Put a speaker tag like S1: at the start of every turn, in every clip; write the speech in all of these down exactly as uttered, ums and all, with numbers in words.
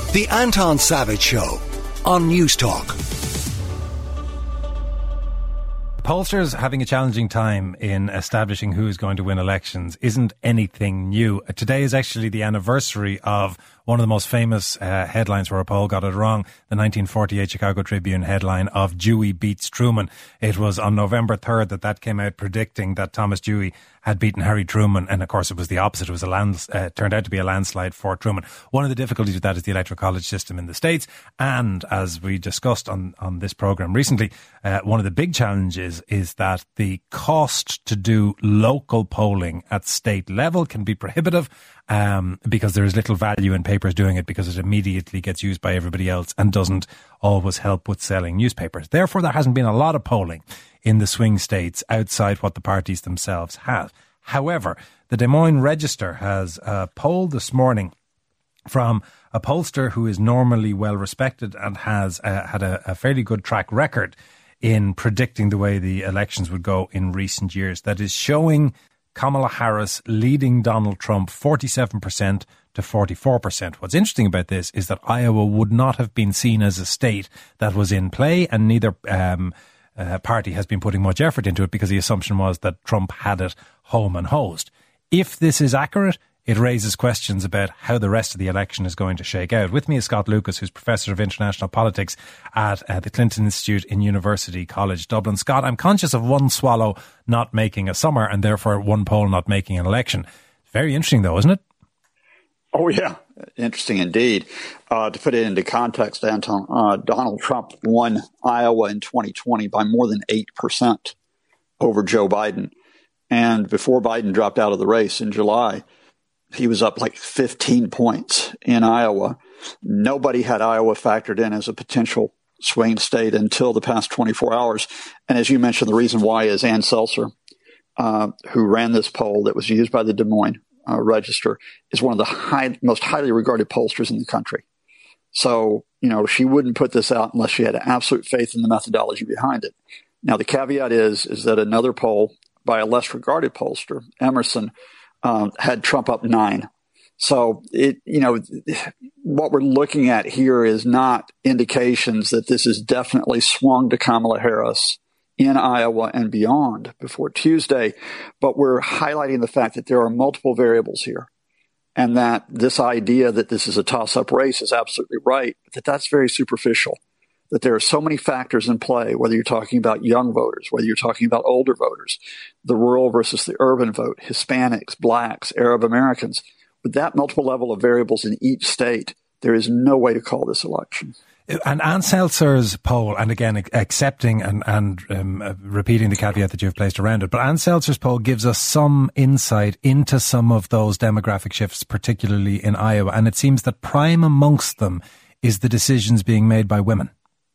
S1: The Anton Savage Show on News Talk.
S2: Pollsters having a challenging time in establishing who is going to win elections isn't anything new. Today is actually the anniversary of one of the most famous uh, headlines where a poll got it wrong, the nineteen forty-eight Chicago Tribune headline of Dewey beats Truman. It was on November third that that came out predicting that Thomas Dewey had beaten Harry Truman, and of course it was the opposite. It was a land, uh, turned out to be a landslide for Truman. One of the difficulties with that is the electoral college system in the States, and as we discussed on, on this programme recently, uh, one of the big challenges is that the cost to do local polling at state level can be prohibitive, um, because there is little value in papers doing it because it immediately gets used by everybody else and doesn't always help with selling newspapers. Therefore, there hasn't been a lot of polling in the swing states outside what the parties themselves have. However, the Des Moines Register has a poll this morning from a pollster who is normally well respected and has uh, had a, a fairly good track record in predicting the way the elections would go in recent years, that is showing Kamala Harris leading Donald Trump forty-seven percent to forty-four percent. What's interesting about this is that Iowa would not have been seen as a state that was in play, and neither um, uh, party has been putting much effort into it because the assumption was that Trump had it home and hosed. If this is accurate, it raises questions about how the rest of the election is going to shake out. With me is Scott Lucas, who's Professor of International Politics at uh, the Clinton Institute in University College Dublin. Scott, I'm conscious of one swallow not making a summer and therefore one poll not making an election. Very interesting though, isn't it?
S3: Oh, yeah. Interesting indeed. Uh, to put it into context, Anton, uh, Donald Trump won Iowa in twenty twenty by more than eight percent over Joe Biden. And before Biden dropped out of the race in July, he was up like fifteen points in Iowa. Nobody had Iowa factored in as a potential swing state until the past twenty-four hours. And as you mentioned, the reason why is Ann Seltzer, uh, who ran this poll that was used by the Des Moines uh, Register, is one of the high, most highly regarded pollsters in the country. So, you know, she wouldn't put this out unless she had absolute faith in the methodology behind it. Now, the caveat is, is that another poll by a less regarded pollster, Emerson, Um, had Trump up nine. So it, you know, what we're looking at here is not indications that this is definitely swung to Kamala Harris in Iowa and beyond before Tuesday, but we're highlighting the fact that there are multiple variables here, and that this idea that this is a toss-up race is absolutely right, but that that's very superficial. That there are so many factors in play, whether you're talking about young voters, whether you're talking about older voters, the rural versus the urban vote, Hispanics, blacks, Arab Americans. With that multiple level of variables in each state, there is no way to call this election.
S2: And Ann Seltzer's poll, and again, accepting and, and um, uh, repeating the caveat that you've placed around it, but Ann Seltzer's poll gives us some insight into some of those demographic shifts, particularly in Iowa. And it seems that prime amongst them is the decisions being made by women.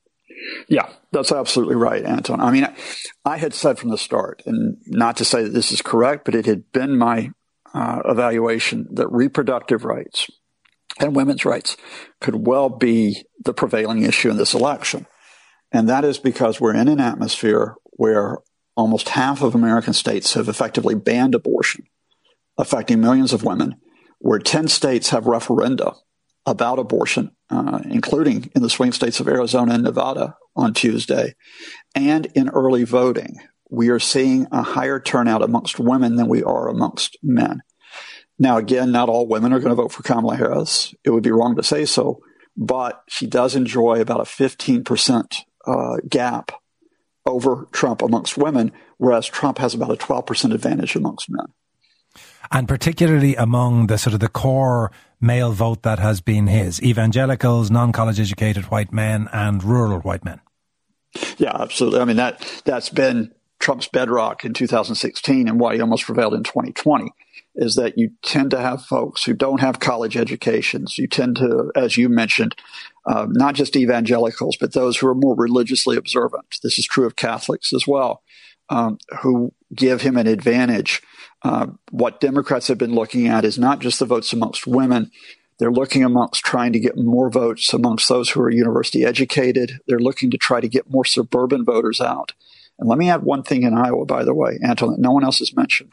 S3: Yeah, that's absolutely right, Anton. I mean, I had said from the start, and not to say that this is correct, but it had been my uh, evaluation that reproductive rights and women's rights could well be the prevailing issue in this election. And that is because we're in an atmosphere where almost half of American states have effectively banned abortion, affecting millions of women, where ten states have referenda about abortion, uh, including in the swing states of Arizona and Nevada on Tuesday, and in early voting. We are seeing a higher turnout amongst women than we are amongst men. Now, again, not all women are going to vote for Kamala Harris. It would be wrong to say so, but she does enjoy about a fifteen percent uh, gap over Trump amongst women, whereas Trump has about a twelve percent advantage amongst men.
S2: And particularly among the sort of the core male vote that has been his, evangelicals, non-college educated white men and rural white men.
S3: Yeah, absolutely. I mean, that, that's been Trump's bedrock in two thousand sixteen and why he almost prevailed in twenty twenty, is that you tend to have folks who don't have college educations. You tend to, as you mentioned, uh, not just evangelicals, but those who are more religiously observant. This is true of Catholics as well, um, who give him an advantage. Uh, what Democrats have been looking at is not just the votes amongst women. They're looking amongst trying to get more votes amongst those who are university educated. They're looking to try to get more suburban voters out. And let me add one thing in Iowa, by the way, Anton, that no one else has mentioned.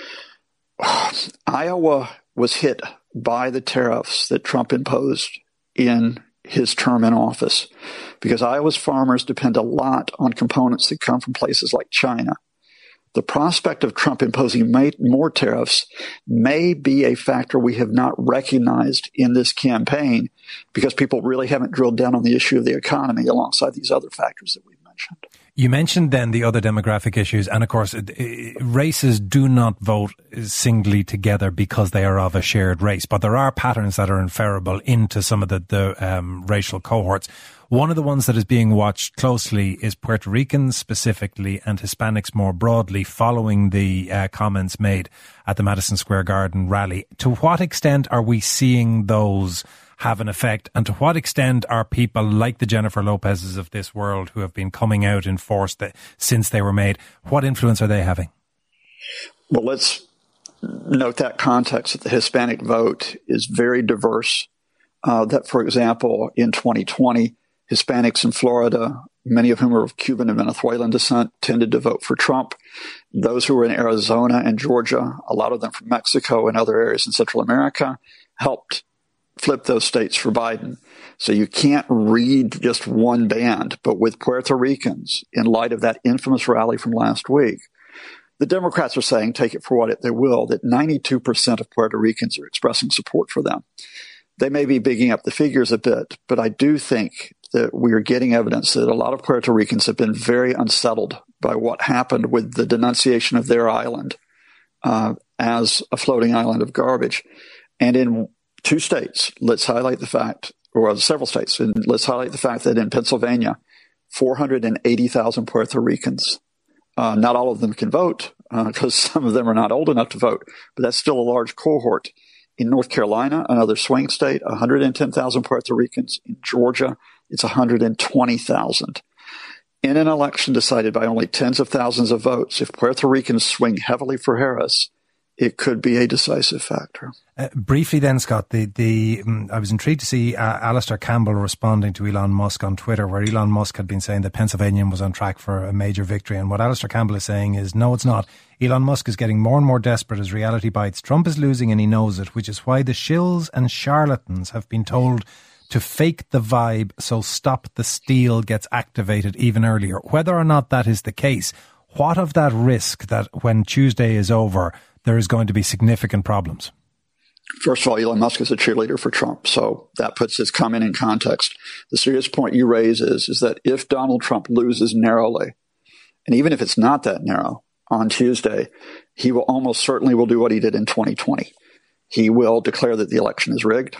S3: Iowa was hit by the tariffs that Trump imposed in his term in office, because Iowa's farmers depend a lot on components that come from places like China. The prospect of Trump imposing more tariffs may be a factor we have not recognized in this campaign, because people really haven't drilled down on the issue of the economy alongside these other factors that we've mentioned.
S2: You mentioned then the other demographic issues, and of course, races do not vote singly together because they are of a shared race, but there are patterns that are inferable into some of the, the um, racial cohorts. One of the ones that is being watched closely is Puerto Ricans specifically and Hispanics more broadly, following the uh, comments made at the Madison Square Garden rally. To what extent are we seeing those have an effect, and to what extent are people like the Jennifer Lopez's of this world, who have been coming out in force that, since they were made, what influence are they having?
S3: Well, let's note that context that the Hispanic vote is very diverse. Uh, that, for example, in twenty twenty, Hispanics in Florida, many of whom are of Cuban and Venezuelan descent, tended to vote for Trump. Those who were in Arizona and Georgia, a lot of them from Mexico and other areas in Central America, helped flip those states for Biden. So you can't read just one band. But with Puerto Ricans, in light of that infamous rally from last week, the Democrats are saying, take it for what it, they will, that ninety-two percent of Puerto Ricans are expressing support for them. They may be bigging up the figures a bit, but I do think that we are getting evidence that a lot of Puerto Ricans have been very unsettled by what happened with the denunciation of their island uh, as a floating island of garbage. And in two states, let's highlight the fact, or several states, and let's highlight the fact that in Pennsylvania, four hundred eighty thousand Puerto Ricans, uh, not all of them can vote because uh, some of them are not old enough to vote, but that's still a large cohort. In North Carolina, another swing state, one hundred ten thousand Puerto Ricans. In Georgia, it's one hundred twenty thousand. In an election decided by only tens of thousands of votes, if Puerto Ricans swing heavily for Harris, it could be a decisive factor.
S2: Uh, briefly then, Scott, the, the um, I was intrigued to see uh, Alistair Campbell responding to Elon Musk on Twitter, where Elon Musk had been saying that Pennsylvania was on track for a major victory. And what Alistair Campbell is saying is, no, it's not. Elon Musk is getting more and more desperate as reality bites. Trump is losing and he knows it, which is why the shills and charlatans have been told to fake the vibe so Stop the Steal gets activated even earlier. Whether or not that is the case, what of that risk that when Tuesday is over, there is going to be significant problems?
S3: First of all, Elon Musk is a cheerleader for Trump, so that puts his comment in context. The serious point you raise is, is that if Donald Trump loses narrowly, and even if it's not that narrow, on Tuesday, he will almost certainly will do what he did in twenty twenty. He will declare that the election is rigged.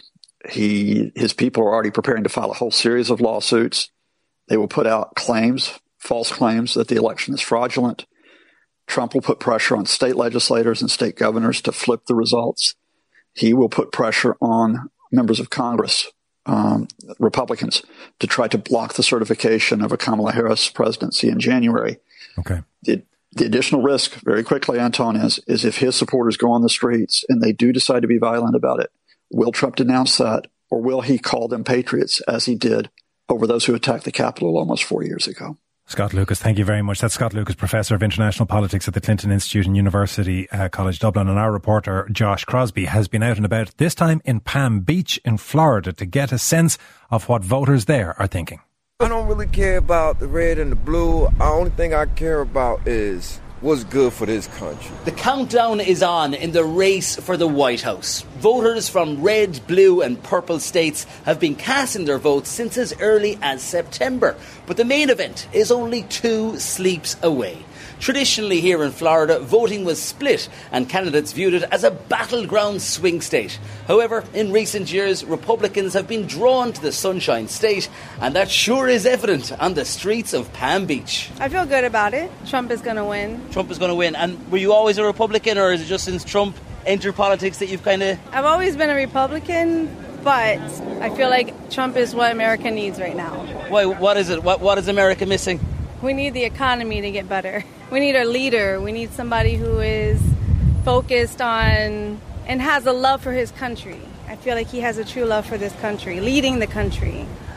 S3: He, his people are already preparing to file a whole series of lawsuits. They will put out claims, false claims, that the election is fraudulent. Trump will put pressure on state legislators and state governors to flip the results. He will put pressure on members of Congress, um, Republicans, to try to block the certification of a Kamala Harris presidency in January.
S2: Okay.
S3: The, the additional risk, very quickly, Anton, is, is if his supporters go on the streets and they do decide to be violent about it, will Trump denounce that, or will he call them patriots as he did over those who attacked the Capitol almost four years ago?
S2: Scott Lucas, thank you very much. That's Scott Lucas, Professor of International Politics at the Clinton Institute and University uh, College Dublin. And our reporter, Josh Crosby, has been out and about, this time in Palm Beach in Florida, to get a sense of what voters there are thinking.
S4: I don't really care about the red and the blue. The only thing I care about is what's good for this country.
S5: The countdown is on in the race for the White House. Voters from red, blue and purple states have been casting their votes since as early as September. But the main event is only two sleeps away. Traditionally here in Florida, voting was split and candidates viewed it as a battleground swing state. However, in recent years, Republicans have been drawn to the Sunshine State, and that sure is evident on the streets of Palm Beach.
S6: I feel good about it. Trump is going to win.
S5: Trump is going to win. And were you always a Republican, or is it just since Trump entered politics that you've kind of...
S6: I've always been a Republican, but I feel like Trump is what America needs right now.
S5: Why? What is it? What What is America missing?
S6: We need the economy to get better. We need a leader. We need somebody who is focused on and has a love for his country. I feel like he has a true love for this country, leading the country.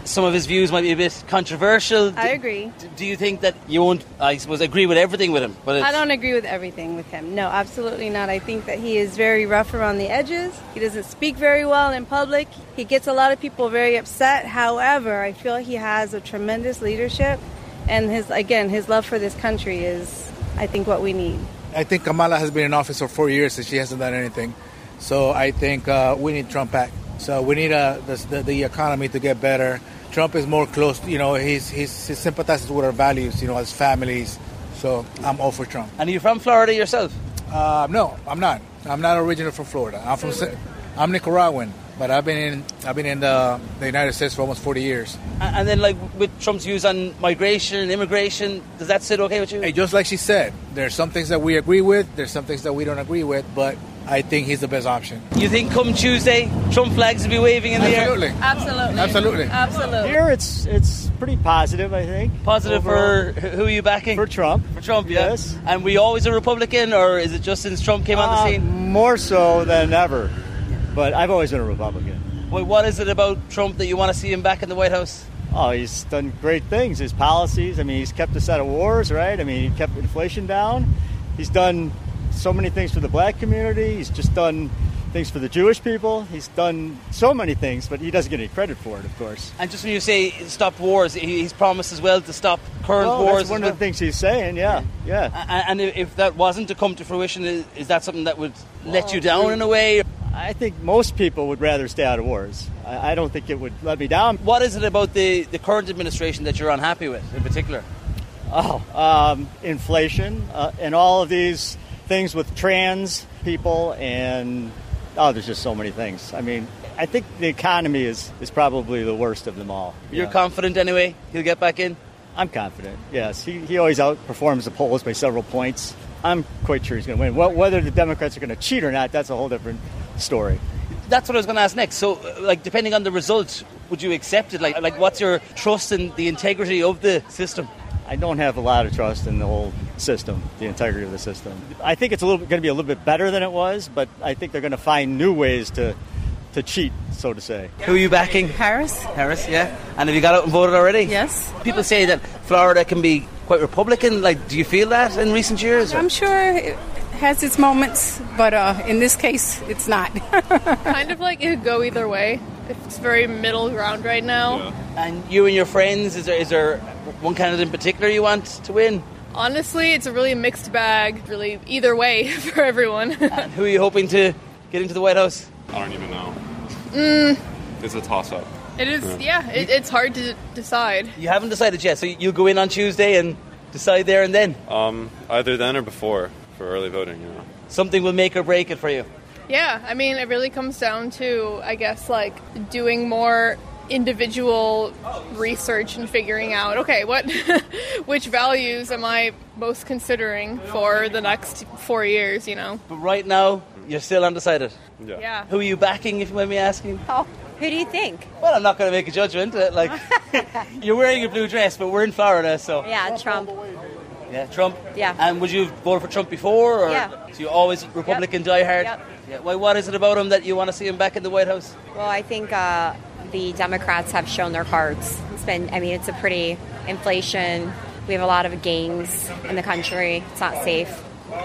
S5: Some of his views might be a bit controversial.
S6: I agree.
S5: D- do you think that you won't, I suppose, agree with everything with him? But it's...
S6: I don't agree with everything with him. No, absolutely not. I think that he is very rough around the edges. He doesn't speak very well in public. He gets a lot of people very upset. However, I feel he has a tremendous leadership. And his, again, his love for this country is, I think, what we need.
S7: I think Kamala has been in office for four years and she hasn't done anything. So I think uh, we need Trump back. So we need uh, the, the, the economy to get better. Trump is more close, you know, he's, he's, he sympathizes with our values, you know, as families. So I'm all for Trump.
S5: And are you from Florida yourself?
S7: Uh, no, I'm not. I'm not originally from Florida. I'm from I'm Nicaraguan, but I've been in I've been in the, the United States for almost forty years.
S5: And, and then, like, with Trump's views on migration and immigration, does that sit okay with you?
S7: Hey, just like she said, there's some things that we agree with, there's some things that we don't agree with, but I think he's the best option.
S5: You think come Tuesday, Trump flags will be waving in the
S7: Absolutely.
S5: air?
S6: Absolutely.
S7: Absolutely.
S6: Absolutely.
S8: Here it's it's pretty positive, I think.
S5: Positive
S8: Overall.
S5: for who are you backing?
S8: For Trump.
S5: For Trump, yeah.
S8: Yes.
S5: And were you always a Republican, or is it just since Trump came on the
S8: Uh,
S5: scene?
S8: More so than ever. But I've always been a Republican.
S5: Well, what is it about Trump that you want to see him back in the White House?
S8: Oh, he's done great things. His policies, I mean, he's kept us out of wars, right? I mean, he kept inflation down. He's done so many things for the black community. He's just done things for the Jewish people. He's done so many things, but he doesn't get any credit for it, of course.
S5: And just when you say stop wars, he- he's promised as well to stop current
S8: Well,
S5: wars.
S8: that's one
S5: as
S8: of the things he's saying, yeah, yeah.
S5: well. A- And if that wasn't to come to fruition, is is that something that would let you down in a way?
S8: I think most people would rather stay out of wars. I, I don't think it would let me down.
S5: What is it about the, the current administration that you're unhappy with in particular?
S8: Oh, um, inflation uh, and all of these things with trans people and, oh, there's just so many things. I mean, I think the economy is, is probably the worst of them all.
S5: You're
S8: Yeah.
S5: confident anyway he'll get back in?
S8: I'm confident, yes. He, he always outperforms the polls by several points. I'm quite sure he's going to win. Well, whether the Democrats are going to cheat or not, that's a whole different story.
S5: That's what I was going to ask next. So, uh, like, depending on the result, would you accept it? Like, like, what's your trust in the integrity of the system?
S8: I don't have a lot of trust in the whole system, the integrity of the system. I think it's a little going to be a little bit better than it was, but I think they're going to find new ways to to cheat, so to say.
S5: Who are you backing?
S9: Harris.
S5: Harris, yeah. And have you got out and voted already?
S9: Yes.
S5: People say that Florida can be quite Republican. Like, do you feel that in recent years? or-
S9: I'm sure it has its moments, but uh, in this case, it's not.
S10: Kind of like it could go either way. It's very middle ground right now.
S5: And you and your friends, is there is there one candidate in particular you want to win?
S10: Honestly, it's a really mixed bag, really either way for everyone.
S5: And who are you hoping to get into the White House?
S11: I don't even know.
S10: Mm,
S11: It's a toss-up.
S10: it is, yeah, it, it's hard to decide.
S5: You haven't decided yet, so you'll go in on Tuesday and decide there and then.
S11: Um, either then or before for early voting. You know.
S5: Something will make or break it for you.
S10: Yeah, I mean, it really comes down to, I guess, like doing more individual research and figuring out, okay, what, which values am I most considering for the next four years, you know?
S5: But right now, you're still undecided.
S11: Yeah.
S10: Yeah.
S5: Who are you backing, if you mind me asking?
S12: Oh, who do you think?
S5: Well, I'm not going to make a judgment. uh, Like, you're wearing a blue dress, but we're in Florida, so.
S12: Yeah, Trump.
S5: Yeah, Trump.
S12: Yeah.
S5: And would you have voted for Trump before, or
S12: Yeah.
S5: so you always Republican diehard?
S12: Yep.
S5: Yeah. Why? What is it about him that you want to see him back in the White House?
S12: Well, I think uh, the Democrats have shown their cards. It's been, I mean, it's a pretty inflation. We have a lot of gangs in the country. It's not safe.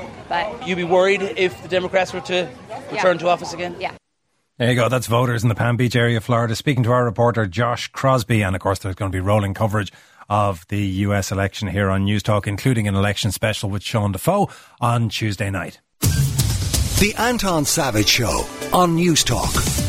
S12: But
S5: You'd be worried if the Democrats were to return
S12: Yeah.
S5: to office again?
S12: yeah.
S2: There you go. That's voters in the Palm Beach area of Florida speaking to our reporter Josh Crosby. And of course, there's going to be rolling coverage of the U S election here on News Talk, including an election special with Sean Defoe on Tuesday night.
S1: The Anton Savage Show on News Talk.